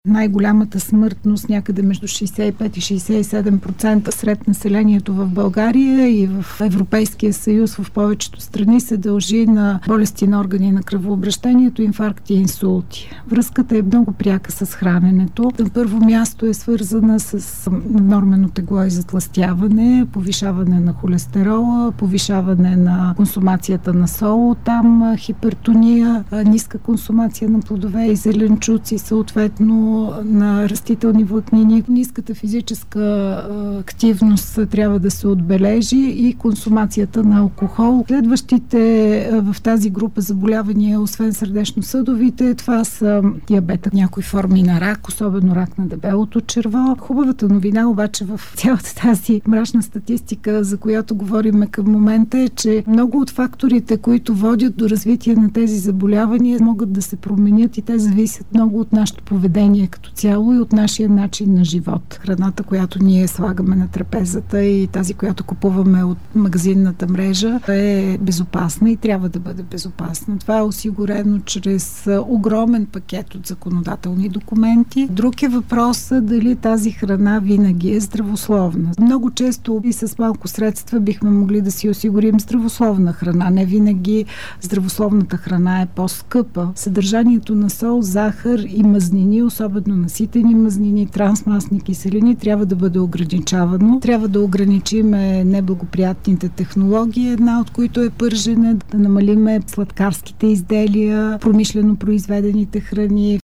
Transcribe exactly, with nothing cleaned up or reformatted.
най-голямата смъртност, някъде между шейсет и пет и шейсет и седем процента сред населението в България и в Европейския съюз в повечето страни се дължи на болести на органи на кръвообращението, инфаркти и инсулти. Връзката е много пряка с храненето. На първо място е свързана с нормено тегло и затлъстяване, повишаване на холестерола, повишаване на консумацията на сол, там хипертония, ниска консумация на плодове и зеленчуци, съответно на растителни влакнини. Ниската физическа активност трябва да се отбележи и консумацията на алкохол. Следващите в тази група заболявания, освен сърдечно-съдовите, това са диабета, някои форми на рак, особено рак на дебелото черво. Хубавата новина обаче в цялата тази мрачна статистика, за която говорим към момента, е, че много от факторите, които водят до развитие на тези заболявания, могат да се променят и те зависят много от нашето поведение като цяло и от нашия начин на живот. Храната, която ние слагаме на трапезата и тази, която купуваме от магазинната мрежа, е безопасна и трябва да бъде безопасна. Това е осигурено чрез огромен пакет от законодателни документи. Друг е въпросът дали тази храна винаги е здравословна. Много често и с малко средства бихме могли да си осигурим здравословна храна. Не винаги здравословната храна е по-скъпа. Съдържанието на сол, захар и мазнини, особено наситени мазнини, трансмастни киселини, трябва да бъде ограничавано. Трябва да ограничим неблагоприятните технологии, една от които е пържене, да намалиме сладкарските изделия, промишлено произведените храни.